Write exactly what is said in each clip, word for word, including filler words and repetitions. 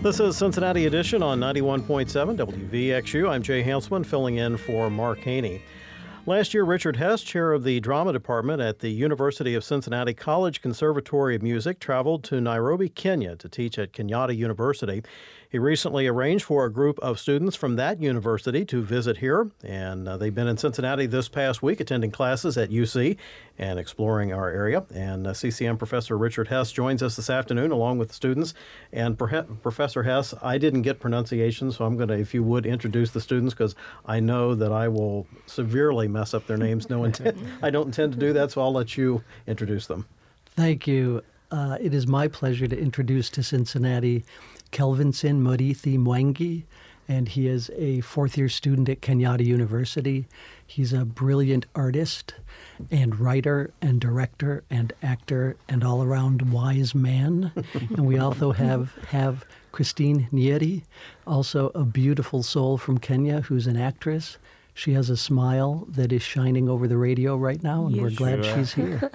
This is Cincinnati Edition on ninety-one point seven W V X U. I'm Jay Hansman, filling in for Mark Haney. Last year, Richard Hess, chair of the drama department at the University of Cincinnati College Conservatory of Music, traveled to Nairobi, Kenya to teach at Kenyatta University. He recently arranged for a group of students from that university to visit here, and uh, they've been in Cincinnati this past week attending classes at U C and exploring our area. And uh, C C M Professor Richard Hess joins us this afternoon along with the students. And per- Professor Hess, I didn't get pronunciation, so I'm going to, if you would, introduce the students, because I know that I will severely mess up their names. No intent. I don't intend to do that, so I'll let you introduce them. Thank you. Uh, it is my pleasure to introduce to Cincinnati Kelvinson Murithi Mwangi, and he is a fourth-year student at Kenyatta University. He's a brilliant artist and writer and director and actor and all-around wise man. And we also have, have Christine Nyeri, also a beautiful soul from Kenya who's an actress. She has a smile that is shining over the radio right now, and yes, we're glad sure. she's here.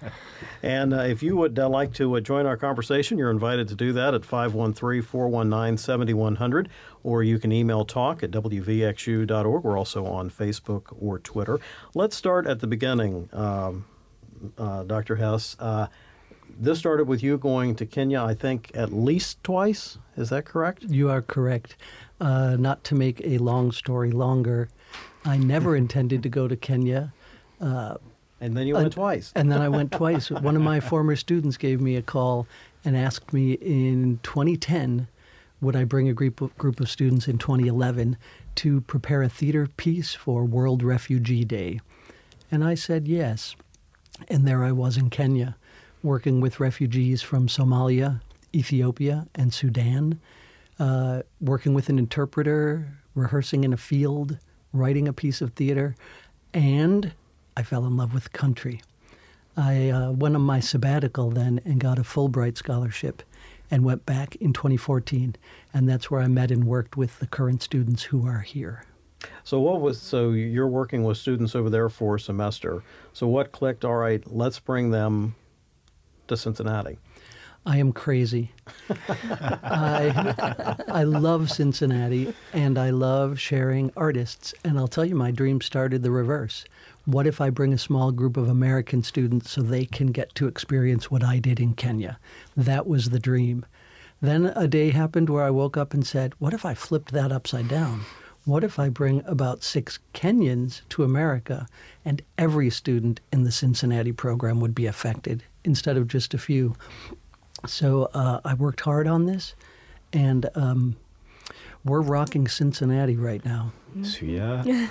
And uh, if you would uh, like to uh, join our conversation, you're invited to do that at five one three, four one nine, seven one zero zero, or you can email talk at w v x u dot org. We're also on Facebook or Twitter. Let's start at the beginning, um, uh, Doctor Hess. Uh, this started with you going to Kenya, I think, at least twice. Is that correct? You are correct. Uh, not to make a long story longer, I never intended to go to Kenya. Uh, and then you went uh, twice. And then I went twice. One of my former students gave me a call and asked me in twenty ten, would I bring a group of, group of students in twenty eleven to prepare a theater piece for World Refugee Day? And I said yes. And there I was in Kenya, working with refugees from Somalia, Ethiopia, and Sudan, uh, working with an interpreter, rehearsing in a field, writing a piece of theater, and I fell in love with country. I uh, went on my sabbatical then and got a Fulbright scholarship and went back in twenty fourteen, and that's where I met and worked with the current students who are here. So what was so you're working with students over there for a semester. So what clicked, all right, let's bring them to Cincinnati? I am crazy. I, I love Cincinnati, and I love sharing artists. And I'll tell you, my dream started the reverse. What if I bring a small group of American students so they can get to experience what I did in Kenya? That was the dream. Then a day happened where I woke up and said, what if I flipped that upside down? What if I bring about six Kenyans to America, and every student in the Cincinnati program would be affected instead of just a few? So uh, I worked hard on this, and um, we're rocking Cincinnati right now. Yeah.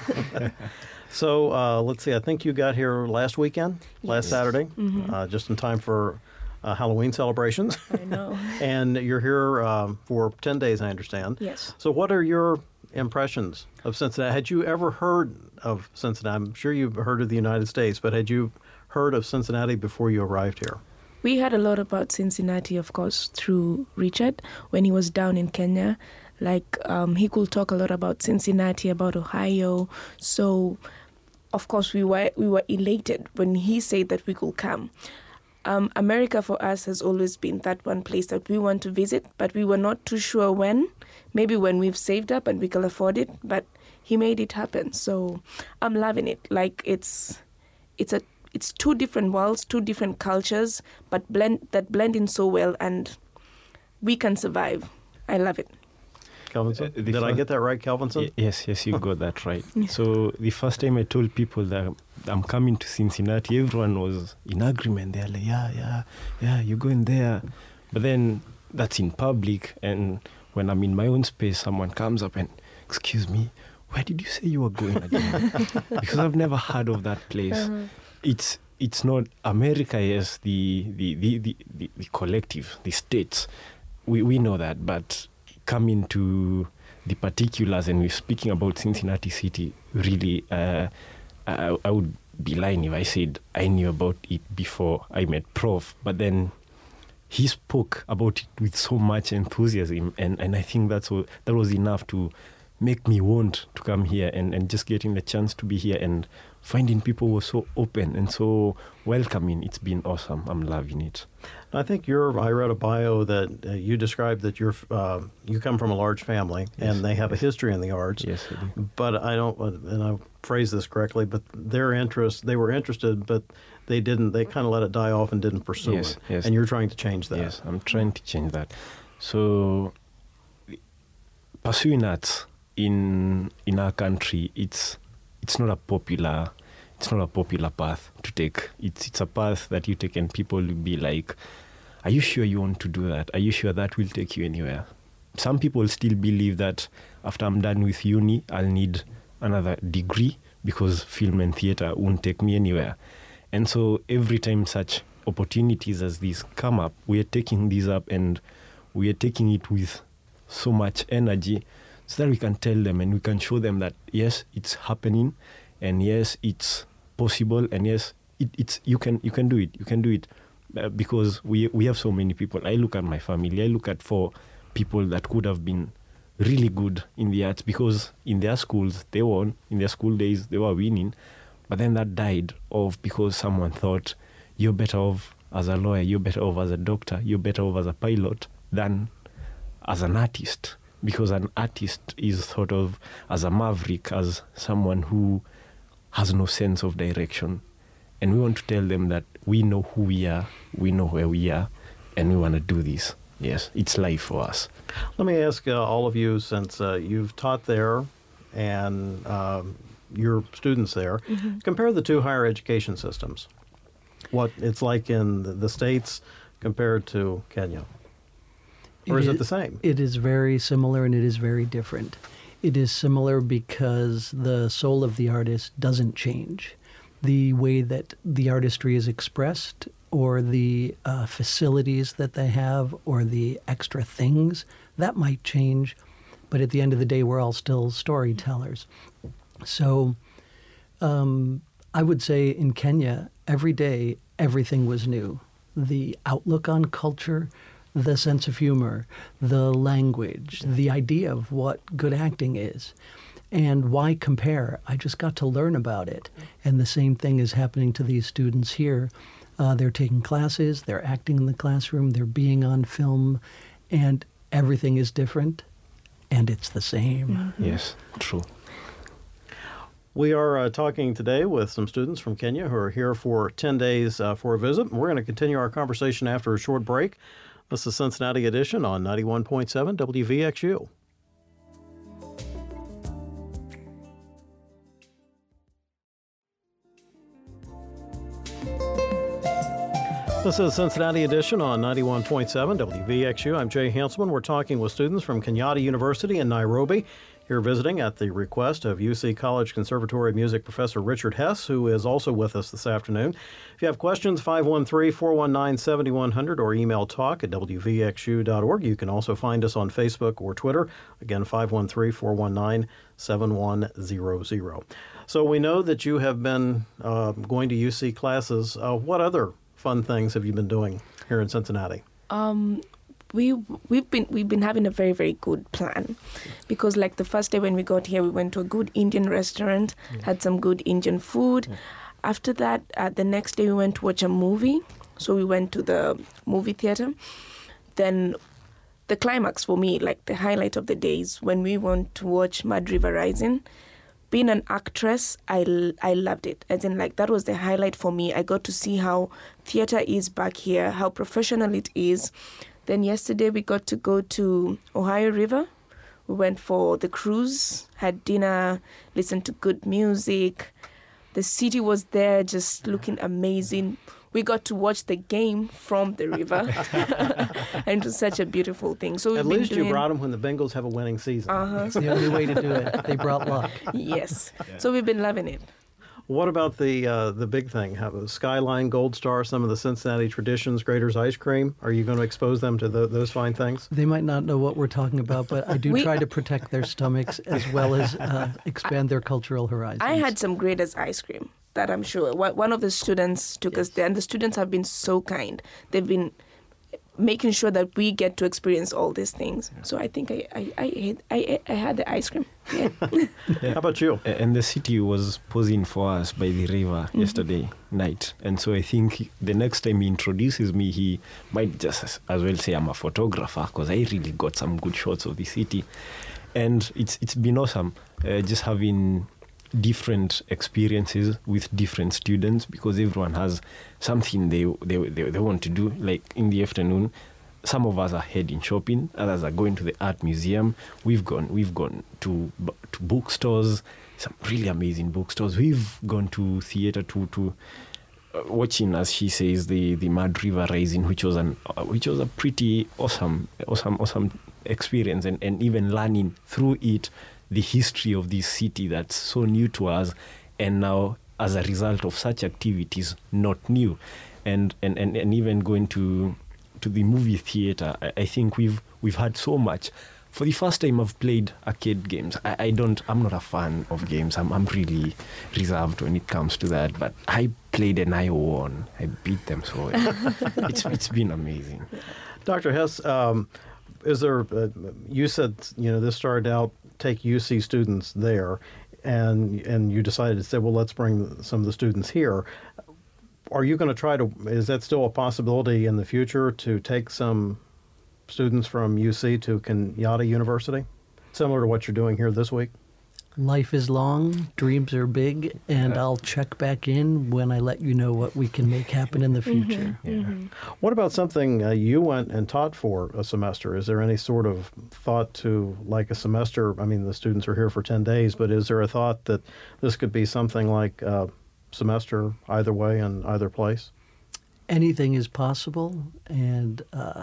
So uh, let's see, I think you got here last weekend, yes. last Saturday, mm-hmm. uh, just in time for uh, Halloween celebrations. I know. And you're here uh, for ten days, I understand. Yes. So what are your impressions of Cincinnati? Had you ever heard of Cincinnati? I'm sure you've heard of the United States, but had you heard of Cincinnati before you arrived here? We heard a lot about Cincinnati, of course, through Richard when he was down in Kenya. Like, um, he could talk a lot about Cincinnati, about Ohio. So, of course, we were we were elated when he said that we could come. Um, America for us has always been that one place that we want to visit, but we were not too sure when. Maybe when we've saved up and we can afford it, but he made it happen. So I'm loving it. Like, it's it's a It's two different worlds, two different cultures, but blend that blend in so well, and we can survive. I love it. Kelvinson? Uh, Did I get that right, Kelvinson? Y- yes, yes, you got that right. So the first time I told people that I'm coming to Cincinnati, everyone was in agreement. They're like, yeah, yeah, yeah, you're going there. But then that's in public, and when I'm in my own space, someone comes up and, excuse me, where did you say you were going again? Because I've never heard of that place. Uh-huh. It's it's not America, yes, the the, the, the, the, the collective, the states. We we know that, but coming to the particulars, and we're speaking about Cincinnati City, really, uh, I, I would be lying if I said I knew about it before I met Prof. But then he spoke about it with so much enthusiasm, and, and I think that's what, that was enough to make me want to come here, and, and just getting the chance to be here and finding people who are so open and so welcoming. It's been awesome. I'm loving it. I think you're, I read a bio that uh, you described that you're, uh, you come from a large family, Yes, and they have yes. a history in the arts. Yes, I do. But I don't, and I phrase this correctly, but their interest, they were interested, but they didn't, they kind of let it die off and didn't pursue Yes, it. yes. And you're trying to change that. Yes, I'm trying to change that. So pursuing arts in in our country, it's it's not a popular it's not a popular path to take. It's it's a path that you take and people will be like, are you sure you want to do that? Are you sure that will take you anywhere? Some people still believe that after I'm done with uni, I'll need another degree because film and theatre won't take me anywhere. And so every time such opportunities as these come up, we are taking these up and we are taking it with so much energy so that we can tell them and we can show them that, yes, it's happening, and yes, it's possible, and yes, it, it's you can you can do it. You can do it uh, because we we have so many people. I look at my family. I look at four people that could have been really good in the arts because in their schools they won, in their school days they were winning, but then that died off because someone thought you're better off as a lawyer, you're better off as a doctor, you're better off as a pilot than as an artist, because an artist is thought of as a maverick, as someone who has no sense of direction. And we want to tell them that we know who we are, we know where we are, and we want to do this. Yes, it's life for us. Let me ask uh, all of you, since uh, you've taught there and um, your students there, Mm-hmm. compare the two higher education systems. What it's like in the, the States compared to Kenya. Or is it the same? It is very similar and it is very different. It is similar because the soul of the artist doesn't change. The way that the artistry is expressed, or the uh, facilities that they have, or the extra things, that might change. But at the end of the day, we're all still storytellers. So um, I would say in Kenya, every day, everything was new. The outlook on culture, the sense of humor, the language, the idea of what good acting is. And why compare? I just got to learn about it. And the same thing is happening to these students here. Uh, they're taking classes, they're acting in the classroom, they're being on film, and everything is different, and it's the same. Mm-hmm. Yes, true. We are uh, talking today with some students from Kenya who are here for ten days uh, for a visit. We're going to continue our conversation after a short break. This is Cincinnati Edition on ninety-one point seven W V X U. This is Cincinnati Edition on ninety-one point seven W V X U. I'm Jay Hanselman. We're talking with students from Kenyatta University in Nairobi, here visiting at the request of U C College Conservatory of Music Professor Richard Hess, who is also with us this afternoon. If you have questions, five one three, four one nine, seven one zero zero or email talk at w v x u dot org. You can also find us on Facebook or Twitter. Again, five one three, four one nine, seven one zero zero. So we know that you have been uh, going to U C classes. Uh, what other fun things have you been doing here in Cincinnati? Um, we we've been we've been having a very very good plan, because like the first day when we got here, we went to a good Indian restaurant, yeah. had some good Indian food. Yeah. After that, uh, the next day we went to watch a movie. So we went to the movie theater. Then the climax for me, like the highlight of the day, is when we went to watch Mad River Rising. Being an actress, I, I loved it. As in, like, that was the highlight for me. I got to see how theater is back here, how professional it is. Then yesterday we got to go to Ohio River. We went for the cruise, had dinner, listened to good music. The city was there just looking amazing. We got to watch the game from the river. And it was such a beautiful thing. So we've At been least doing... you brought them when the Bengals have a winning season. Uh-huh. It's the only way to do it. They brought luck. Yes. Yeah. So we've been loving it. What about the uh, the big thing? Have a Skyline, Gold Star, some of the Cincinnati traditions, Grater's ice cream? Are you going to expose them to the, those fine things? They might not know what we're talking about, but I do we, try to protect their stomachs as well as uh, expand their cultural horizons. I had some Grater's ice cream that I'm sure one of the students took yes. us there, and the students have been so kind. They've been making sure that we get to experience all these things. Yeah. So I think I I I, I, I had the ice cream. Yeah. Yeah. How about you? And the city was posing for us by the river mm-hmm. yesterday night. And so I think the next time he introduces me, he might just as, as well say I'm a photographer, because I really got some good shots of the city. And it's it's been awesome uh, just having different experiences with different students, because everyone has something they, they they they want to do. Like in the afternoon, some of us are heading shopping, others are going to the art museum. We've gone we've gone to to bookstores, some really amazing bookstores. We've gone to theater to to uh, watching, as she says, the the Mad River Rising, which was an uh, which was a pretty awesome awesome awesome experience, and, and even learning through it the history of this city that's so new to us, and now as a result of such activities not new, and and, and, and even going to to the movie theater. I, I think we've we've had so much. For the first time I've played arcade games. I, I don't I'm not a fan of games. I'm I'm really reserved when it comes to that. But I played and I won. I beat them, so it's it's been amazing. Doctor Hess, um, is there uh, you said, you know, this started out take U C students there, and and you decided to say, well, let's bring some of the students here. Are you going to try to, is that still a possibility in the future to take some students from U C to Kenyatta University, similar to what you're doing here this week? Life is long, dreams are big, and I'll check back in when I let you know what we can make happen in the future. Mm-hmm, yeah. mm-hmm. What about something uh, you went and taught for a semester? Is there any sort of thought to, like a semester, I mean, the students are here for ten days, but is there a thought that this could be something like a semester either way in either place? Anything is possible, and uh,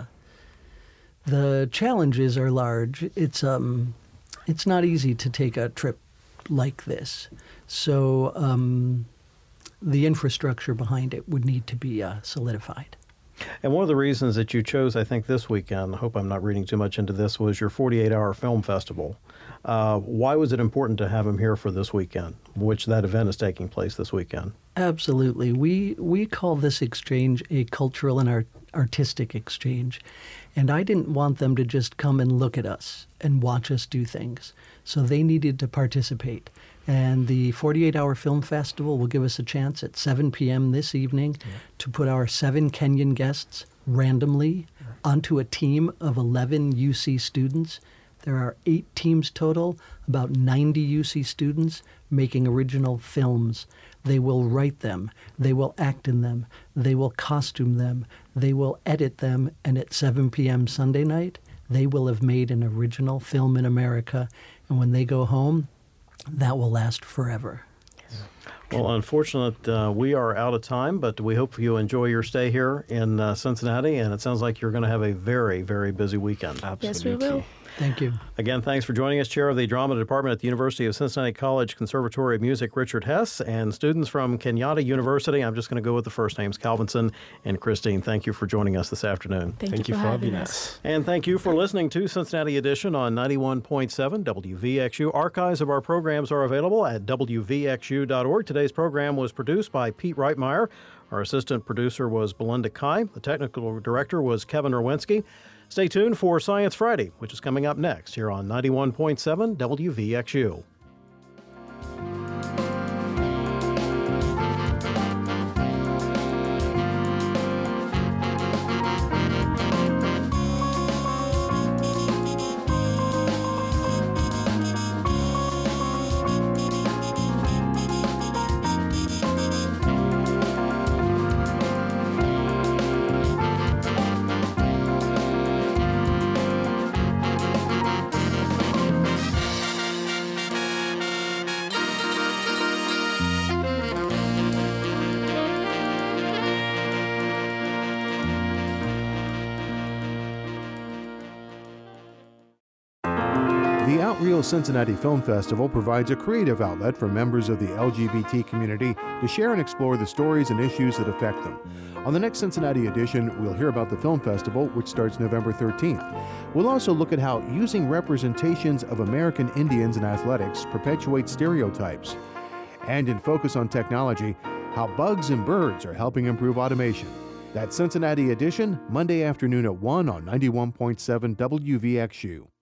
the challenges are large. It's um, it's not easy to take a trip like this. So um, the infrastructure behind it would need to be uh, solidified. And one of the reasons that you chose, I think, this weekend, I hope I'm not reading too much into this, was your forty-eight hour film festival. Uh, why was it important to have him here for this weekend, which that event is taking place this weekend? Absolutely. We we call this exchange a cultural and art, artistic exchange. And I didn't want them to just come and look at us and watch us do things. So they needed to participate. And the forty-eight hour Film Festival will give us a chance at seven p.m. this evening yeah. to put our seven Kenyan guests randomly yeah. onto a team of eleven U C students. There are eight teams total, about ninety U C students making original films. They will write them, they will act in them, they will costume them, they will edit them, and at seven p.m. Sunday night, they will have made an original film in America. And when they go home, that will last forever. Yes. Well, unfortunate, uh, we are out of time, but we hope you enjoy your stay here in uh, Cincinnati, and it sounds like you're going to have a very, very busy weekend. Absolutely. Yes, we will. Thank you. Again, thanks for joining us, Chair of the Drama Department at the University of Cincinnati College Conservatory of Music, Richard Hess, and students from Kenyatta University. I'm just going to go with the first names, Calvinson and Christine. Thank you for joining us this afternoon. Thank, thank you, you for for having having us. us. And thank you for listening to Cincinnati Edition on ninety-one point seven W V X U. Archives of our programs are available at W V X U dot org. Today's program was produced by Pete Reitmeyer. Our assistant producer was Belinda Kai. The technical director was Kevin Rowinski. Stay tuned for Science Friday, which is coming up next here on ninety-one point seven W V X U. The Outreal Cincinnati Film Festival provides a creative outlet for members of the L G B T community to share and explore the stories and issues that affect them. On the next Cincinnati edition, we'll hear about the film festival, which starts November thirteenth. We'll also look at how using representations of American Indians in athletics perpetuates stereotypes. And in Focus on Technology, how bugs and birds are helping improve automation. That Cincinnati edition, Monday afternoon at one on ninety-one point seven W V X U.